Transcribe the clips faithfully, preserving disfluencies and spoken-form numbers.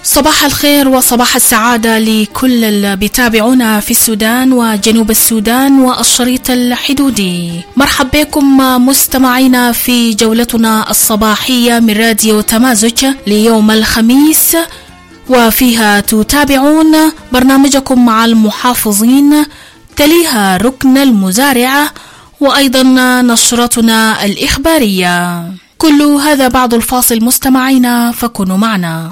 صباح الخير وصباح السعادة لكل اللي بيتابعونا في السودان وجنوب السودان والشريط الحدودي. مرحب بكم مستمعينا في جولتنا الصباحية من راديو تمازج ليوم الخميس، وفيها تتابعون برنامجكم مع المحافظين، تليها ركن المزارعة، وأيضا نشرتنا الإخبارية. كل هذا بعد الفاصل مستمعينا، فكونوا معنا.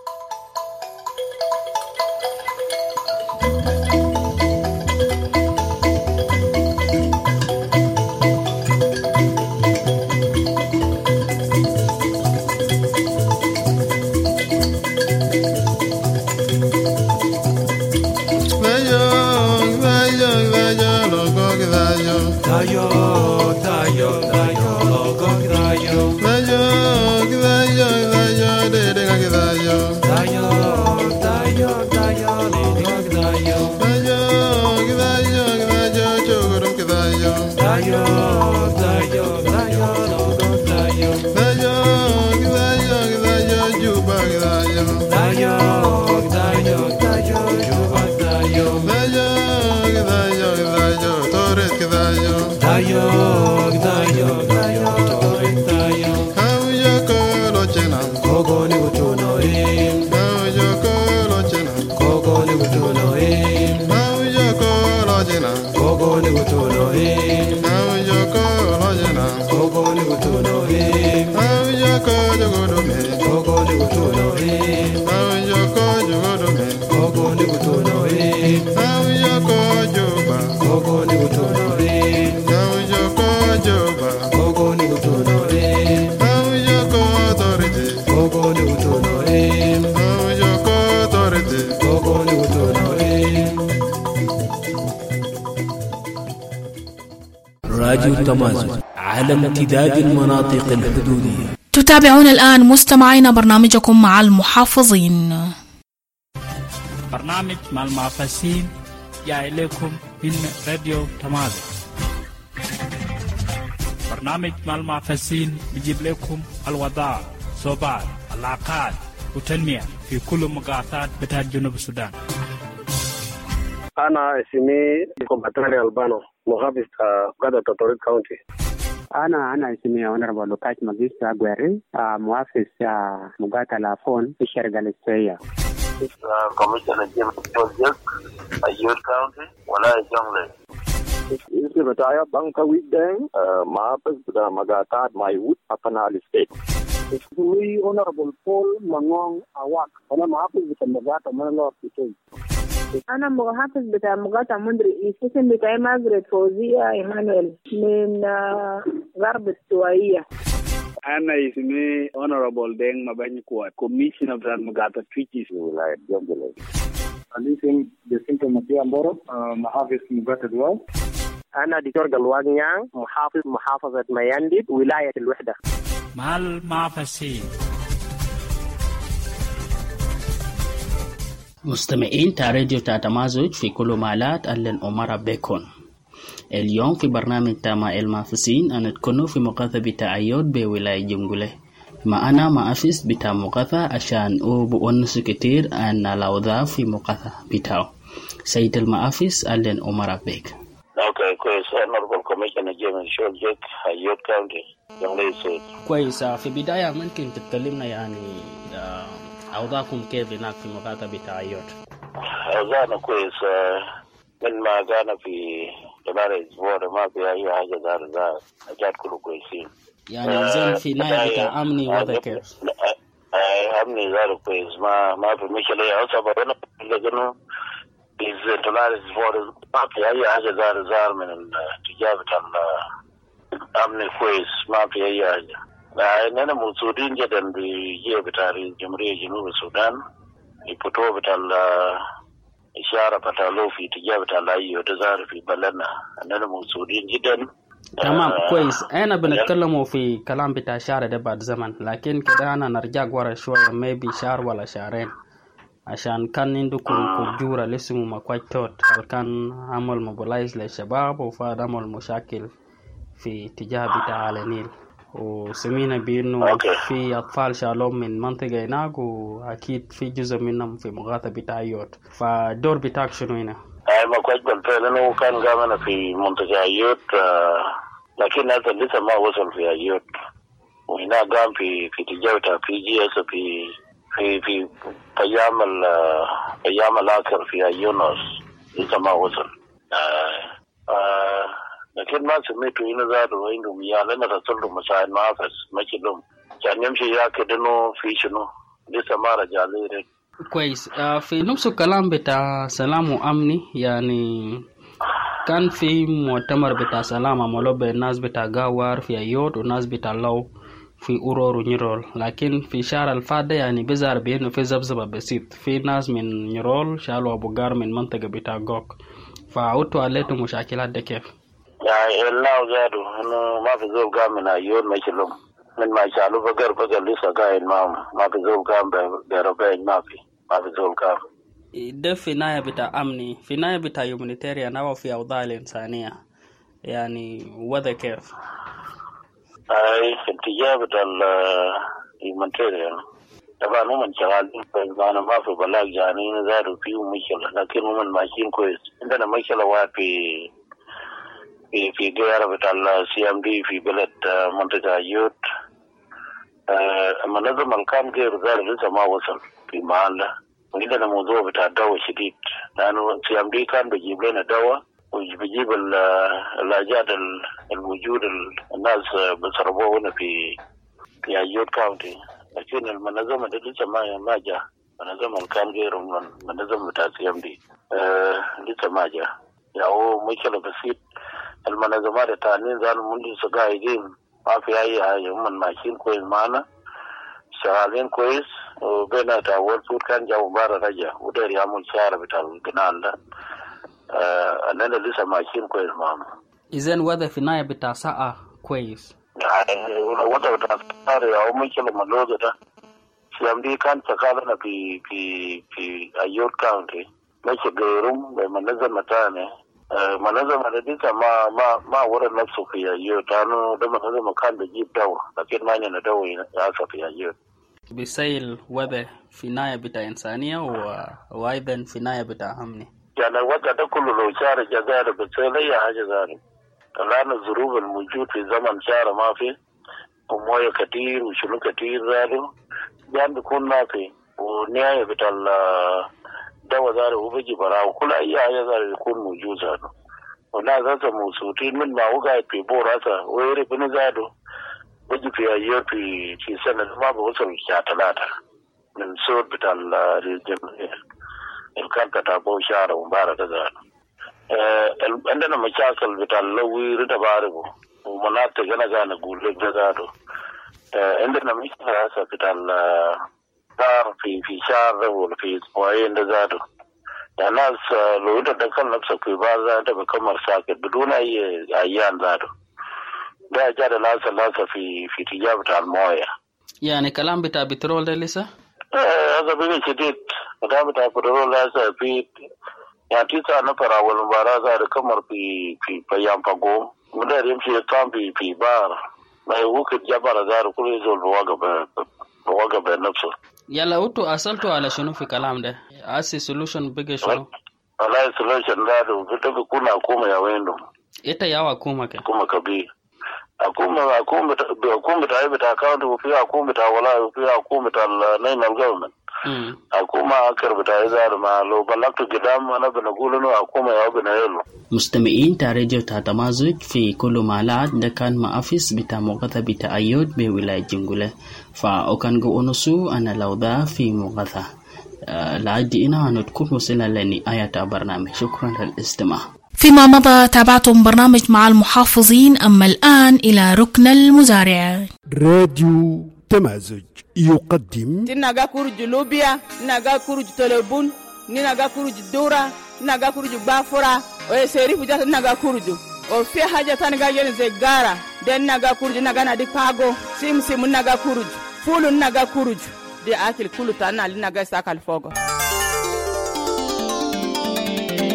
راديو تمازج على امتداد المناطق الحدودية. تتابعون الآن مستمعين برنامجكم مع المحافظين. برنامج مع المحافظين جاء إليكم من راديو تمازج. برنامج مع المحافظين بيجيب لكم الوضع، صوبات، العلاقات وتنمية في كل مقاطعات بتاع جنوب السودان. أنا اسمي كومباتري البانو، محافظ قادة تطوريد كاونتي. أنا أنا اسمي أونربل لوكاش ماجيس أغواري، محافظ مقاطعة لافون في الشرق الاستوائية. كوميشنر جيمس جورجيك، أيور كاونتي ولا جونغلي. اسمي بتاعي بانكا ويدين، محافظ بتاع مقاطعة مايوت أبنال ستيت. اسمي أونربل بول مانغون أواك، أنا محافظ بتاع مقاطعة مانلور بيتوي. أنا محافظ بتاع مقاطعة مندري، اسم بتاعي مازريت فوزية إيمانويل من غرب السوائية. أنا اسمي Honorable دين مباني كوات، كوميشنر بتاع مقاطعة تريتشيز ولاية جونغلي. أنا اسمي جاسينتو ماتيا مبورو، محافظ مقاطعة دواو. أنا دكتور قلواق نيان، محافظ محافظة ميانديد ولاية الوحدة. مع المحافظين. مستمعين تا راديو تا تمازج في كل مالات أهلا أمارا بيكون. اليوم في برنامج تاما المحافظين أنا تكونوا في مقاطعة بتاع أيود بولاية جنغولي. ما أنا محافظ بتاع مقاطعة عشان أو بونس كتير أنا الأوضاع في مقاطعة بتاعه. سيد المحافظ أهلا أمارا بيك. اوكي كويس. Honorable Commissioner جيمس جورجيك، أيود كاونتي، جنغولي سود. كويس. في بداية ممكن تتكلمنا يعني أوضاعكم كيف هناك في مقاطعة بتاع أيود؟ أوضاعنا كويس، من ما كان في خلال الأسبوع ما في أي حاجة دار دار حاجات كله كويسين. يعني زين في ناحية بتاع أمني وضع كيف؟ أمني دار كويس، ما ما في مشكلة. أصلا أنا لكنه في خلال الأسبوع ما في أي حاجة دار دار من الاتجاه بتاع الأمن كويس، ما في أي حاجة. إننا مبسوطين جدا بجيه بتاع جمهورية جنوب السودان، يبطوا بتاع الإشارة بتاع له في اتجاه بتاع الأيو تزار في بلدنا. إننا مبسوطين جدا. تمام آه كويس. أنا بنتكلموا في كلام بتاع شهر ده بعد زمن، لكن كده أنا نرجع ورا شوية maybe شهر ولا شهرين، عشان كان عندكم كجورة لسه ما كويس توت، كان عمل موبلايز للشباب وفاد عمل مشاكل في اتجاه بتاع النيل. وسمينا بأنه أوكي. في أطفال شالوم من منطقة هناك وأكيد في جزء منهم في مغاثة بتاع أيوت، فالدور بتاعك شنو هنا؟ أي ما كنت بالفعل أنه كان قامنا في منطقة أيوت، آه لكن هذا لسه ما وصل في أيوت، وهنا قام في في تجارة في جي اس في في في أيام ال أيام الآخر في أيونس لسه ما وصل. آه آه لكن ما سميته هنا ذاته وإنه مياه لأن رسلوا مساعد معافس ما كلهم كان يمشي ياكد إنه في شنو لسه ما رجع لي. كويس. آه في نفس الكلام بتاع سلام وأمني، يعني كان في مؤتمر بتاع سلام عملوه بين الناس بتاع غاوار في أيوت والناس بتاع لو في أورور ونيرول، لكن في شهر الفادة يعني بيظهر بأنه في زبزبة بسيط، في ناس من نيرول شالوا أبو غار من منطقة بتاع غوك، فعودتوا عليتوا مشاكلات ده كيف؟ يعني الناو زادوا إنه ما في زول قام من أيوت ما يشلهم من ما شالوا بقر بقر لسه قايل معهم، ما في زول قام بربعين، ما في ما في زول قام. ده في ناية بتاع أمني، في ناية بتاع يومانيتاريان أو في أوضاع الإنسانية، يعني وذا كيف؟ أي في اتجاه بتاع اليومانيتاريان طبعا هم شغالين، فأنا ما في بلاغ جانين زادوا فيه مشكلة، لكن هم ماشيين كويس. عندنا مشكلة واحد في في في غير بتاع السي ام دي في بلد منطقة أيوت، منظم الكام غير ذلك لسه ما وصل في محله. وعندنا موضوع بتاع الدواء شديد، لأنه سي ام دي كان بيجيب لنا دواء وبيجيب العلاجات الموجود الناس بيصرفوها هنا في في أيوت كاونتي، لكن المنظمة دي لسه ما ما جاء. منظمة الكام غير منظمة بتاع سي ام دي لسه ما جاء. يا هو مشكلة بسيط. المنظمات التانيين زالوا منذ سقايقين ما في أي حاجة، هم ماشيين كويس معنا شغالين كويس، وبينا تاول فود كان جاوا بارا رجع ودير يعمل شارع بتاع القنال ده. آه أننا لسه ماشيين كويس معنا. إذن وضع في النهاية بتاع ساعة كويس؟ يعني وضع بتاع ساعة أو مشكلة ملوزة ده سيامدي كان شغالنا في في في أيوت كاونتي ماشي غيرهم بمنظمة تانية. منظمة لديك ما ما ما ورد نفسه في أيوت، أنا ده منظمة كان بيجيب دواء لكن ما ينا دواء ياسا في أيوت. بيسيل وضع في نهاية بتاع إنسانية و... وأيضا في نهاية بتاع أمني. يعني الوضع ده كله لو شارع جزائر بتسيل أي حاجة ذلك، الآن الظروف الموجود في زمن شارع ما في وموية كتير وشنو كتير ذلك يعني بيكون ما في، ونهاية بتاع دواء ذلك وبيجي براه وكل أي حاجة ذلك يكون موجود هذا. والناس هسه موصوتين من ما هو قاعد في بور هسه ويري بنزاده بيجي في أيوت في في سنة ما بوصل الساعة ثلاثة من صوت بتاع الجمهورية الكان كتابو شارع ومبارك ذلك. آه عندنا مشاكل بتاع اللوي رد بعرفه ومناطق أنا قاعد أقول لك ذاته. آه عندنا مشكلة هسه بتاع صار في في شهر ولا في أسبوعين ذاته. يعني ناس لو أنت دخل نفسك في بعض ذاته بكمل ساكت بدون أي أيام ذاته. ده جاد لاسه لاسه في في تجارة الموية. يعني كلام بتاع بترول ده لسه؟ إيه هذا بيجي شديد. كلام بتاع بترول لاسه في يعني تسعة نفر أول مباراة ذاته كمر في في بيام فقوم. مدير يمشي كان في في بار ما يوقف جبر ذاته كل يزول بواقع بواقع بنفسه. يلا أنتوا أصلتوا على شنو في كلام ده؟ أسي سولوشن بيجي شنو؟ والله سولوشن ذاته بتبقى كنا حكومة يا وينهم. إيه يا حكومة كده؟ حكومة كبير. حكومة حكومة حكومة بتاع بتاع كاونتي وفيها حكومة بتاع ولاية وفيها حكومة بتاع الناينال جوفرمنت. حكومة أكثر بتاع إذا ما لو بلغت قدام أنا بنقول إنه حكومة يا بنيله. مستمعين تاريخ تاتمازج في كل مالات ده كان مأفيس بتاع مغثى بتاع أيوت بولاية جنجولة فأكان قونسو أنا لو ذا في مغثى أه لعدي إنا نتكون وصلنا لنهاية برنامج. شكرا للاستماع. فيما مضى تابعتم برنامج مع المحافظين، أما الآن إلى ركن المزارع. راديو تمازج يقدم تناغا كورج لوبيا، ناغا كورج تلبون، ناغا كورج دورا، ناغا كورج بافورا، ويسيري فجأة ناغا كورج وفي حاجة تانغا ينزغارا دين ناغا كورج ناغا نادي باغو سيم سيم ناغا كورج فول ناغا كورج دي أكل كله تانا لناغا ساكال فوغو.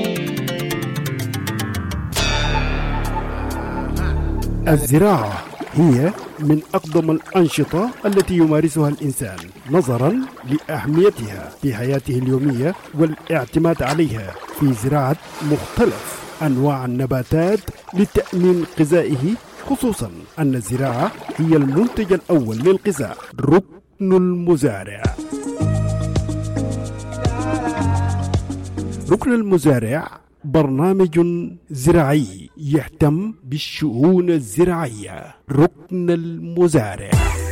الزراعة هي من أقدم الأنشطة التي يمارسها الإنسان نظرا لأهميتها في حياته اليومية والاعتماد عليها في زراعة مختلف أنواع النباتات لتأمين غذائه، خصوصا أن الزراعة هي المنتج الأول للغذاء. ركن المزارع. ركن المزارع برنامج زراعي يهتم بالشؤون الزراعية. ركن المزارع.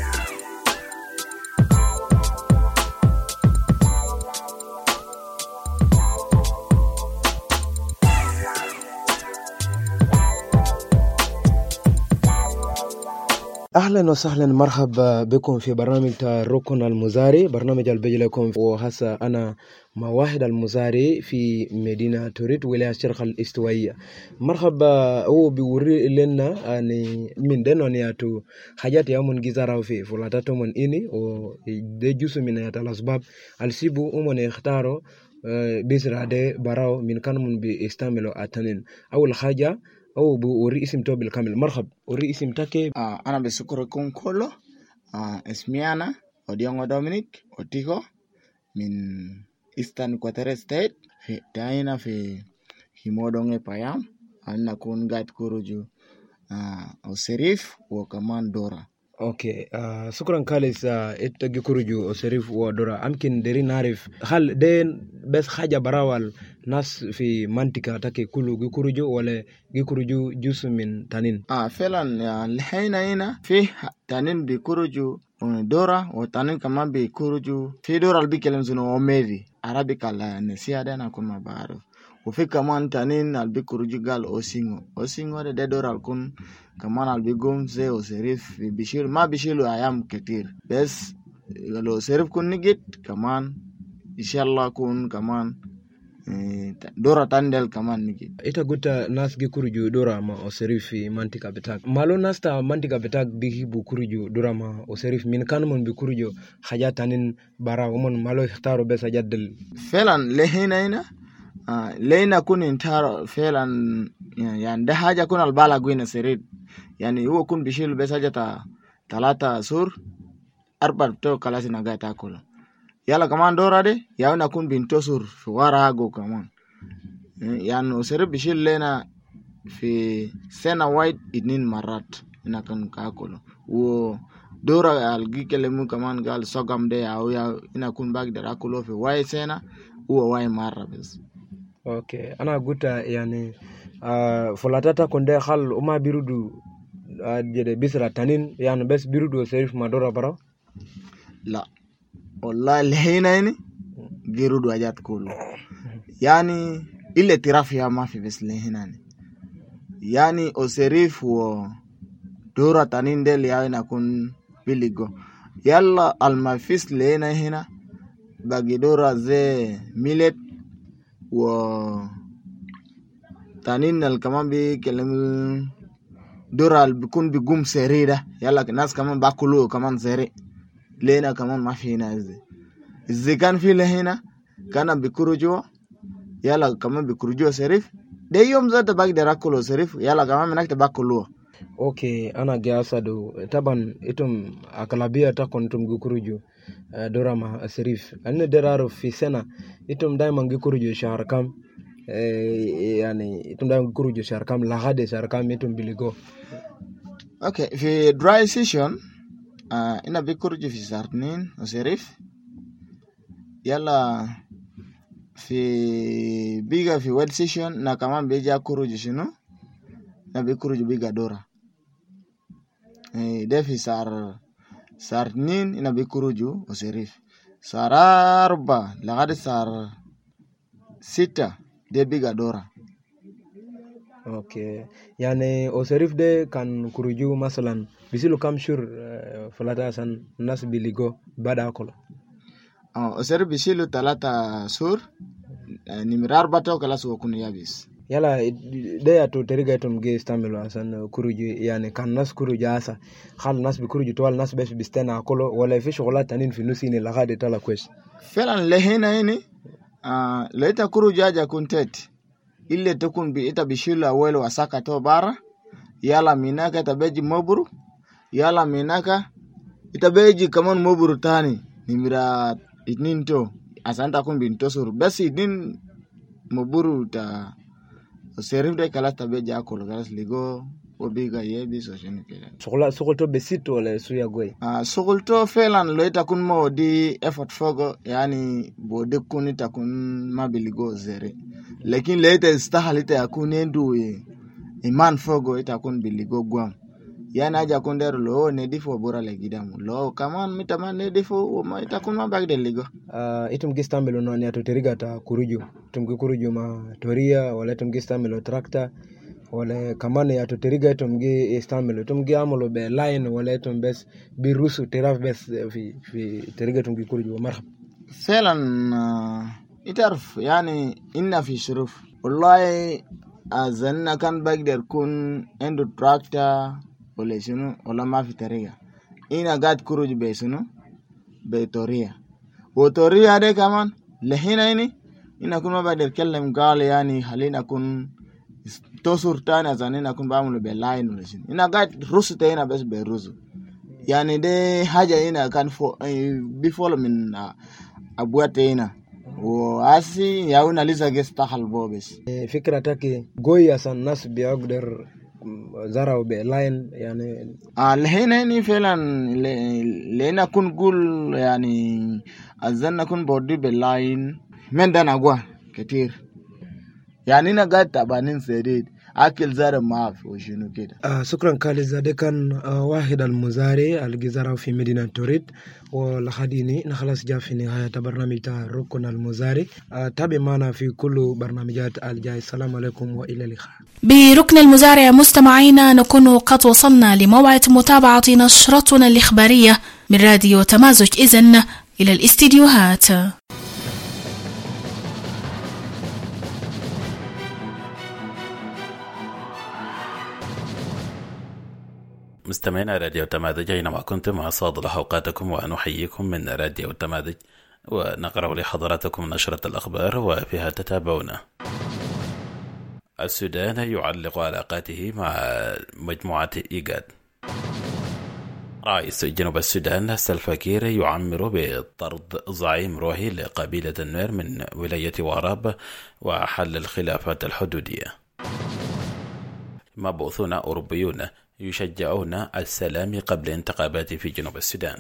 أهلا وسهلا، مرحبا بكم في برنامج ركن المزارع، برنامج اللي بيجي لكم وهسه أنا مع واحد المزارع في مدينة توريد ولاية الشرق الاستوائية. مرحبا. هو بيوري لنا يعني من دينون ياتو حاجات يومن جزارة في فلاتاتو من إني ودي جزء من الأسباب السيبو أمون يختاروا بيزرع دي براو من كانوا من بيستعملوا أتنين. أول حاجة أو بوري اسم تو بالكامل. مرحب، وري اسم تاكي. آه أنا بشكركم كله. آه اسمي أنا أوديونغو دومينيك أوتيغو من إيسترن إكواتوريال ستيت في داينا في هيمودونغي بايام. أنا كون قاعد كوروجو آه أو سريف وكمان دورا. اوكي آه شكرا كاليس اتجي كوروجو وسريف ودورا. أمكن دري نعرف هل دين بس حاجة براوال ناس في منطقة تاكي كله جي كوروجو ولا جي كوروجو جزء من تانين؟ آه فعلا الحين هنا في تانين بيكوروجو دورا وتانين كمان بيكوروجو في دورا اللي بيكلم زنو أوميدي عربي على نسيا ده أنا كون ما بعرف. وفي كمان تانين اللي بيكوروجو قال أوسينغو أوسينغو ده ده دورا الكون كمان اللي بيقوم زي وسريف بيشيل ما بيشيلوا أيام كتير بس لو سريف كون نجت كمان إن شاء الله كون كمان dora tandel kaman niki. Ita guta nas gi kuruju dora ma oserif mantika betak. Malo nasta mantika betak bihi bu kuruju dora ma oserif min kan mon bi kuruju hajatanin bara umon malo ikhtaro besa jaddel. Felan lehina ina lehina kun intaro felan yani da haja kun albala gwina serid. Yani huo kun bishil besa jata talata sur arba to kalasi naga takula. Yala kaman dora de yauna kun bintosur fi warago kaman yani usere bishil lena fi sena white idnin marat ina kan kakolo wo dora algi kelemu kaman gal sogam de ya ina kun bag de rakulo fi white sena wo white marra bes. Okay ana guta yani uh, folatata konde khal uma birudu uh, jede bisra tanin yani bes birudu serif madora bara la والله الحين هنا جيرود وجات كله يعني إلا ترافيا ما في بس لهنا يعني أسريف ودورة تانين دل يعني نكون بيليجو يلا المفيس لهنا هنا باقي دورة زي ميلت و تانين الكمان بيكلم دورة بيكون بيقوم سري ده يلا الناس كمان باكلوا كمان سري لينا كمان ما في هنا زي إذا كان في لهنا كان بيكروجوا يلا كمان بيكروجوا سريف ده يوم زاد بقدر أكله سريف يلا كمان منك تباكلوه. Okay أنا جالسادو طبعا إتم أكلابية تكون إتم بيكروجوا دورا ما سريف أنا درارو في سنة إتم دايما بيكروجوا شهر كام يعني إتم دايما بيكروجوا شهر كام لغادة شهر كام إتم بيليجو. Okay في dry season Uh, ina bikuruju fi sarnin userif yala fi biga fi wet session na kaman beja kuruju shino na bikuruju biga dora eh defi sar sarnin ina bikuruju userif sar arba lagad sar sita de biga dora. Okay yani userif de kan kuruju masalan bisilu kam shur uh, falata san nas biligo bada akolo uh, osere bisilu talata sur uh, nimirar bato kala so kun yabis yala deya to teriga tom ge stamelo asan kuruju yani kan nas kuruju asa khal nas bi kuruju towal nas bes bistena akolo wala fi shogola tanin fi nusini la gade tala kwes felan lehena ini uh, leta kuruju aja kuntet ille tukun bi ita bishila welo wasaka to bara yala minaka tabeji moburu yala minaka itabeji kaman moburu tani nimira itnin to asanta kun bin tosur bas idin moburu ta serif de kala tabeji akol galas ligo obiga yebi so shini kela sokola sokolto besito wala suya goy ah sokolto felan lo itakun mo di effort fogo yani bode kun itakun mabiligo zere lakin leta istahalita yakun endu iman fogo itakun biligo gwam yana aja kondero lo ne difo bora le gidamu lo kaman mitama ne difo ma itakun ma bagde ligo uh, itum gistambelo no ne atoriga ta kuruju tum kuruju ma toria wala tum gistambelo tractor wala kaman ya atoriga tum gi istambelo tum gi amolo be line wala tum bes bi rusu teraf bes fi fi toriga tum gi kuruju marhab felan uh, itarf yani inna fi shuruf wallahi azanna kan bagder kun endo tractor wala sunu wala ma fi tariga ina gad kuruj be sunu be toria wo toria de kaman lahina ini ina kun ma bagder kellam gal yani halina kun tosur tana zanina kun bamulu be line wala sunu ina gad rusu tayna bes be rusu yani de haja ina kan fo before min uh, abuatena wo asi yauna lisa gesta halbobes e, fikra take goya san nas bi agder zaraw be line yani alhina ni felan lena kun gul yani azanna kun body be line mendana gwa ketir yani na gata banin sedid akil zara maaf وشنو كده آه شكرا كالي ده كان آه واحد المزارع الجزارة في مدينة توريد ولخديني نخلص جاء في نهاية برنامج تاع ركن المزارع آه تابع معنا في كل برنامجات الجاي. السلام عليكم وإلى اللقاء. بركن المزارع مستمعينا نكون قد وصلنا لموعد متابعة نشرتنا الإخبارية من راديو تمازج. إذن إلى الاستديوهات. مستمعينا راديو تمازج أينما كنتم أسعد أوقاتكم ونحييكم من راديو تمازج ونقرأ لحضراتكم نشرة الأخبار وفيها تتابعونا. السودان يعلق علاقاته مع مجموعة إيجاد. رئيس جنوب السودان سلفا كير يعمر بطرد زعيم روحي لقبيلة النوير من ولاية وراب وحل الخلافات الحدودية. مبعوثون أوروبيون يشجعون السلام قبل انتخابات في جنوب السودان.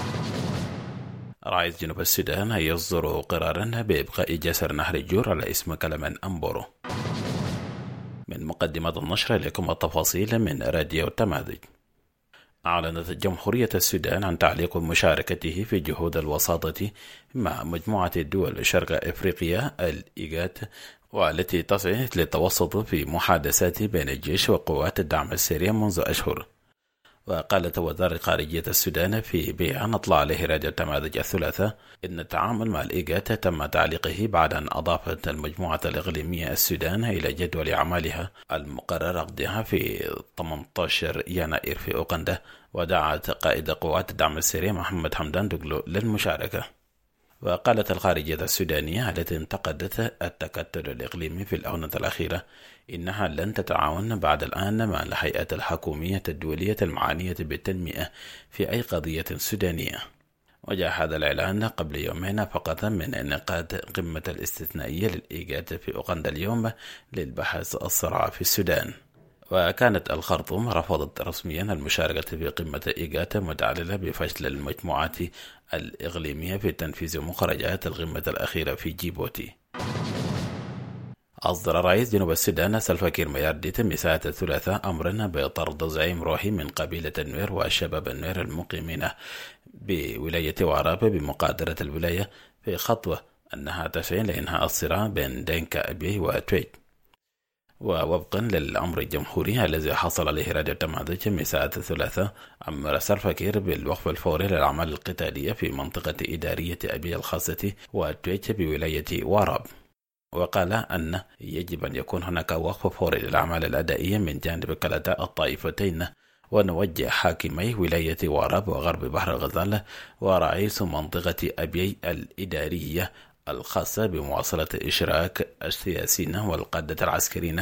رئيس جنوب السودان يصدر قرارا بإبقاء جسر نهر الجور على اسم كلمان أمبورو. من مقدمة النشر لكم التفاصيل من راديو تمازج. أعلنت جمهورية السودان عن تعليق مشاركته في جهود الوساطة مع مجموعة الدول شرق أفريقيا الإيجاد، والتي تسعى للتوسط في محادثات بين الجيش وقوات الدعم السريع منذ أشهر. وقالت وزارة خارجية السودان في بيان أطلع عليه راديو تمازج الثلاثاء إن التعامل مع الإيجاد تم تعليقه بعد أن أضافت المجموعة الإقليمية السودان إلى جدول أعمالها المقرر عقدها في ثمانية عشر يناير في أوغندا، ودعت قائد قوات الدعم السريع محمد حمدان دقلو للمشاركة. وقالت الخارجية السودانية التي انتقدت التكتل الإقليمي في الآونة الأخيرة إنها لن تتعاون بعد الآن مع الهيئات الحكومية الدولية المعنية بالتنمية في أي قضية سودانية. وجاء هذا الإعلان قبل يومين فقط من انعقاد قمة الاستثنائية للإيجاد في أوغندا اليوم للبحث الصراع في السودان. وكانت الخرطوم رفضت رسميا المشاركة في قمة إيجاد متعللة بفشل المجموعات الإقليمية في تنفيذ مخرجات القمة الأخيرة في جيبوتي. أصدر رئيس جنوب السودان سلفا كير ميارديت مساء الثلاثاء أمرا بطرد زعيم روحي من قبيلة النوير وشباب النوير المقيمين بولاية وراب بمقادرة الولاية، في خطوة أنها تسعى لإنهاء الصراع بين دينكا أبيه وتويت. ووفقا للأمر الجمهوري الذي حصل عليه راديو تمازج مساء الثلاثاء، أمر سلفا كير بالوقف الفوري للأعمال القتالية في منطقة إدارية أبيه الخاصة وتويت بولاية وراب. وقال أن يجب أن يكون هناك وقف فوري للأعمال الأدائية من جانب كلتا الطائفتين، ونوجه حاكمي ولاية وراب وغرب بحر الغزال ورئيس منطقة أبي الإدارية الخاصة بمواصلة إشراك السياسيين والقادة العسكريين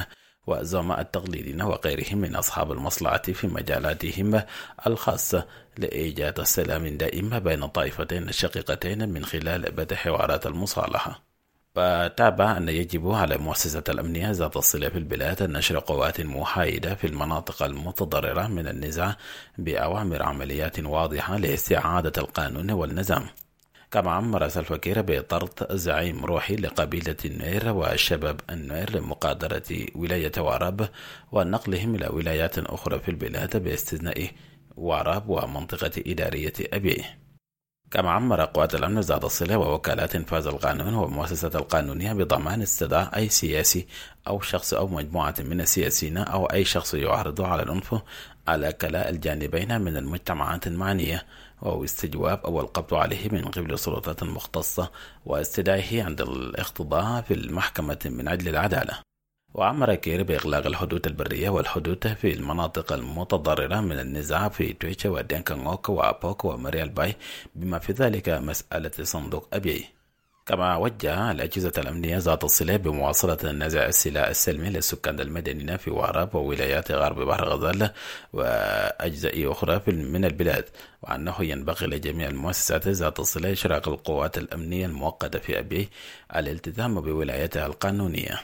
وزعماء التقليديين وغيرهم من أصحاب المصلحة في مجالاتهم الخاصة لإيجاد السلام دائم بين الطائفتين الشقيقتين من خلال بدء حوارات المصالحة. وتابع أن يجب على المؤسسة الأمنية ذات الصلة في البلاد أن نشر قوات محايدة في المناطق المتضررة من النزاع بأوامر عمليات واضحة لاستعادة القانون والنظام. كما أمر سلفا كير بطرد زعيم روحي لقبيلة النوير والشباب النوير لمقادرة ولاية واراب ونقلهم إلى ولايات أخرى في البلاد باستثناء واراب ومنطقة إدارية أبي. كما عمر قوات الأمن ذات الصلة ووكالات إنفاذ القانون والمؤسسة القانونية بضمان استدعاء أي سياسي أو شخص أو مجموعة من السياسيين أو أي شخص يعرض على العنف على كلا الجانبين من المجتمعات المعنية، أو استجواب أو القبض عليه من قبل السلطات المختصة واستدعائه عند الاقتضاء في المحكمة من أجل العدالة. وأمر كير بإغلاق الحدود البرية والحدود في المناطق المتضررة من النزاع في تويتشا ودينكانغوك وأبوك ومريال باي بما في ذلك مسألة صندوق أبي. كما وجه الأجهزة الأمنية ذات الصلة بمواصلة النزاع السلاح السلمي للسكان المدنيين في واراب وولايات غرب بحر غزال وأجزاء أخرى من البلاد، وأنه ينبغي لجميع المؤسسات ذات الصلة إشراك القوات الأمنية المؤقتة في أبي الالتزام بولايتها القانونية.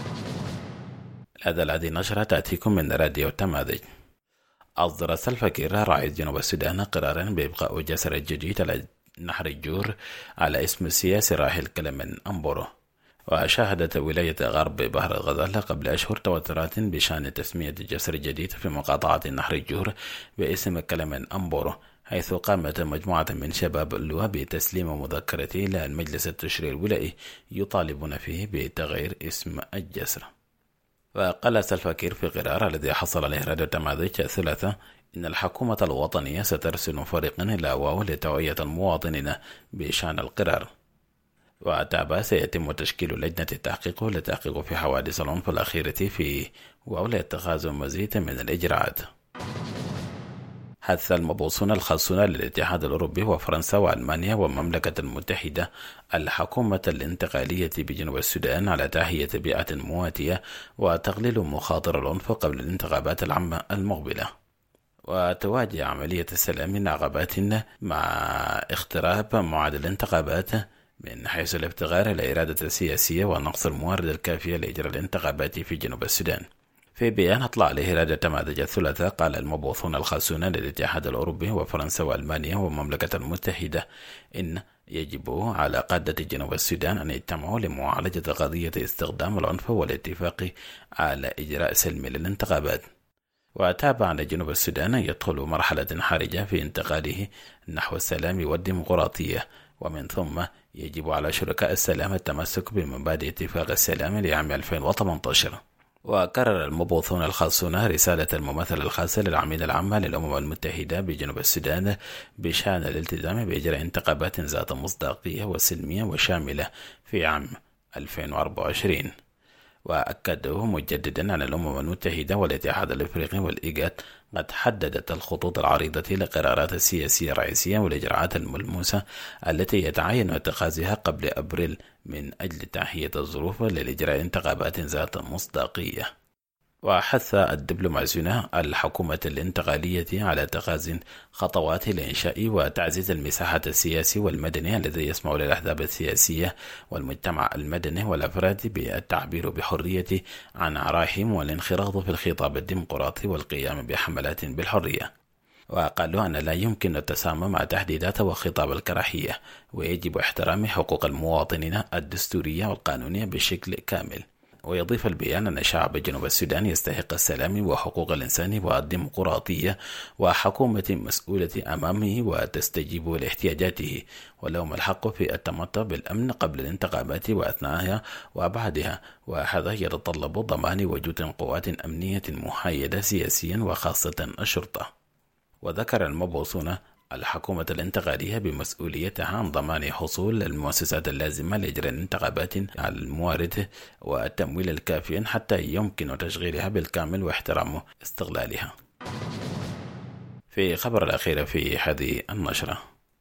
هذا الذي نشر تأتيكم من راديو تماذج. أصدر سلفا كير رئيس جنوب السودان قرارا بإبقاء جسر الجديد على نهر الجور على اسم السياسي راحل كلمن أمبورو. وشاهدت ولاية غرب بحر الغزال قبل أشهر توترات بشأن تسمية الجسر الجديد في مقاطعة نهر الجور باسم كلمن أمبورو، حيث قامت مجموعة من شباب اللواء بتسليم مذكرة إلى المجلس التشريعي الولائي يطالبون فيه بتغيير اسم الجسر. وقال سلفا كير في قرار الذي حصل عليه راديو تماذج الثلاثة إن الحكومة الوطنية سترسل فريقا إلى واو لتوعية المواطنين بشأن القرار. وتابع سيتم تشكيل لجنة التحقيق للتحقيق في حوادث العنف الأخيرة في واو لاتخاذ مزيد من الإجراءات. حث المبعوثون الخاصون للاتحاد الأوروبي وفرنسا وألمانيا والمملكة المتحدة الحكومة الانتقالية بجنوب السودان على تهيئة بيئة مواتية وتقليل مخاطر العنف قبل الانتخابات العامة المقبلة. وتواجه عملية السلام عقبات مع اقتراب موعد الانتخابات من حيث الافتقار إلى إرادة السياسية ونقص الموارد الكافية لإجراء الانتخابات في جنوب السودان. في بيان أطلع عليه راديو تماذج الثلاثاء قال المبعوثون الخاصون للاتحاد الأوروبي وفرنسا وألمانيا والمملكة المتحدة إن يجب على قادة جنوب السودان أن يجتمعوا لمعالجة قضية استخدام العنف والاتفاق على إجراء سلمي للانتخابات. وتابع أن جنوب السودان يدخل مرحلة حرجة في انتقاله نحو السلام والديمقراطية، ومن ثم يجب على شركاء السلام التمسك بمبادئ اتفاق السلام لعام ألفين وثمانية عشر. وكرر المبعوثون الخاصون رسالة الممثل الخاص للعميد العام للأمم المتحدة بجنوب السودان بشأن الالتزام بإجراء انتخابات ذات مصداقية وسلمية وشاملة في عام ألفين وأربعة وعشرين. وأكدوا مجددا أن الأمم المتحدة والاتحاد الأفريقي والإيجاد قد حددت الخطوط العريضة لقرارات السياسية الرئيسية والإجراءات الملموسة التي يتعين اتخاذها قبل أبريل من أجل تهيئة الظروف لإجراء انتخابات ذات مصداقية. وحث الدبلوماسيون الحكومة الانتقالية على اتخاذ خطوات لإنشاء وتعزيز المساحة السياسي والمدني الذي يسمح للأحزاب السياسية والمجتمع المدني والأفراد بالتعبير بحرية عن آرائهم والانخراط في الخطاب الديمقراطي والقيام بحملات بالحرية. وقالوا أن لا يمكن التسامح مع تهديدات وخطاب الكراهية، ويجب احترام حقوق المواطنين الدستورية والقانونية بشكل كامل. ويضيف البيان أن شعب جنوب السودان يستحق السلام وحقوق الإنسان والديمقراطية وحكومة مسؤولة أمامه وتستجيب لاحتياجاته، ولهم الحق في التمتع بالأمن قبل الانتخابات وأثناءها وبعدها، وهذا يتطلب ضمان وجود قوات أمنية محايدة سياسيا وخاصة الشرطة. وذكر المبعوثون الحكومة الانتقالية بمسؤوليتها عن ضمان حصول المؤسسات اللازمة لإجراء الانتخابات على الموارد والتمويل الكافي حتى يمكن تشغيلها بالكامل واحترام استغلالها. في خبر الأخير في هذه النشرة،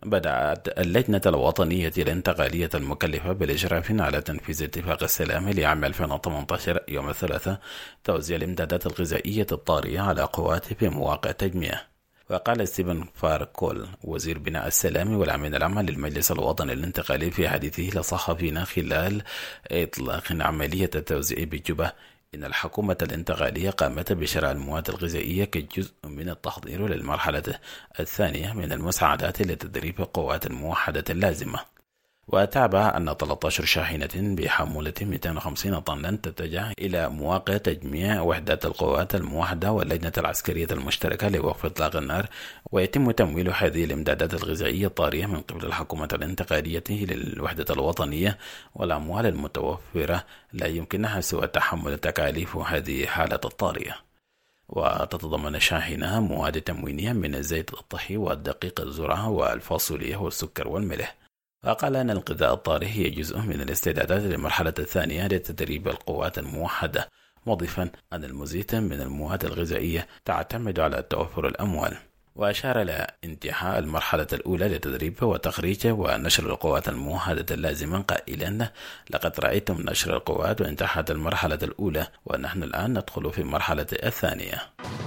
بدأت اللجنة الوطنية الانتقالية المكلفة بالإشراف على تنفيذ اتفاق السلام لعام ألفين وثمانية عشر يوم الثلاثاء توزيع الإمدادات الغذائية الطارئة على قوات في مواقع تجميع. وقال ستيفن فاركول وزير بناء السلام والأمن العام للمجلس الوطني الانتقالي في حديثه لصحفينا خلال إطلاق عملية التوزيع بالجبهة إن الحكومة الانتقالية قامت بشراء المواد الغذائية كجزء من التحضير للمرحلة الثانية من المساعدات لتدريب القوات الموحدة اللازمة. وتابع أن ثلاثة عشر شاحنة بحمولة مئتين وخمسين طنا تتجه إلى مواقع تجميع وحدات القوات الموحدة واللجنة العسكرية المشتركة لوقف إطلاق النار، ويتم تمويل هذه الإمدادات الغذائية الطارئة من قبل الحكومة الانتقالية للوحدة الوطنية، والأموال المتوفرة لا يمكنها سوى تحمل تكاليف هذه حالة الطارئة. وتتضمن الشاحنة مواد تموينية من الزيت الطحي والدقيق الذرة والفاصوليا والسكر والملح. وقال أن الغذاء الطارئ هي جزء من الاستعدادات للمرحلة الثانية لتدريب القوات الموحدة، مضيفا أن المزيد من المواد الغذائية تعتمد على توفر الأموال. وأشار إلى انتهاء المرحلة الأولى لتدريب وتخريج ونشر القوات الموحدة اللازمة قائلا: لقد رأيتم نشر القوات وانتهت المرحلة الأولى ونحن الآن ندخل في المرحلة الثانية.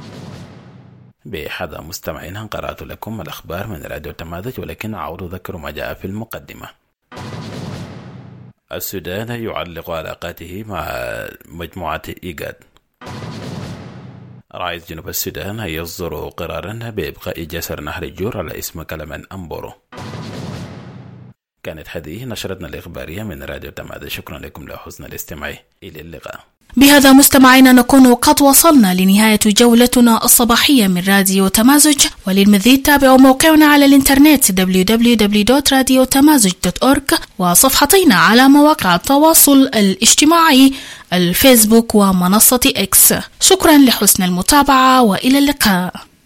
بهذا مستمعين قرأت لكم الأخبار من راديو تمازج، ولكن أعود أذكر ما جاء في المقدمة. السودان يعلق علاقاته مع مجموعة إيجاد. رئيس جنوب السودان يصدر قرارا بإبقاء جسر نهر الجور على اسم كلمان أمبورو. كانت هذه نشرتنا الإخبارية من راديو تمازج، شكرا لكم لحسن الاستماع، إلى اللقاء. بهذا مستمعينا نكون قد وصلنا لنهاية جولتنا الصباحية من راديو تمازج، وللمزيد تابعوا موقعنا على الانترنت دبليو دبليو دبليو دوت راديو تمازج دوت أورج، وصفحتنا على مواقع التواصل الاجتماعي الفيسبوك ومنصة إكس. شكرا لحسن المتابعة وإلى اللقاء.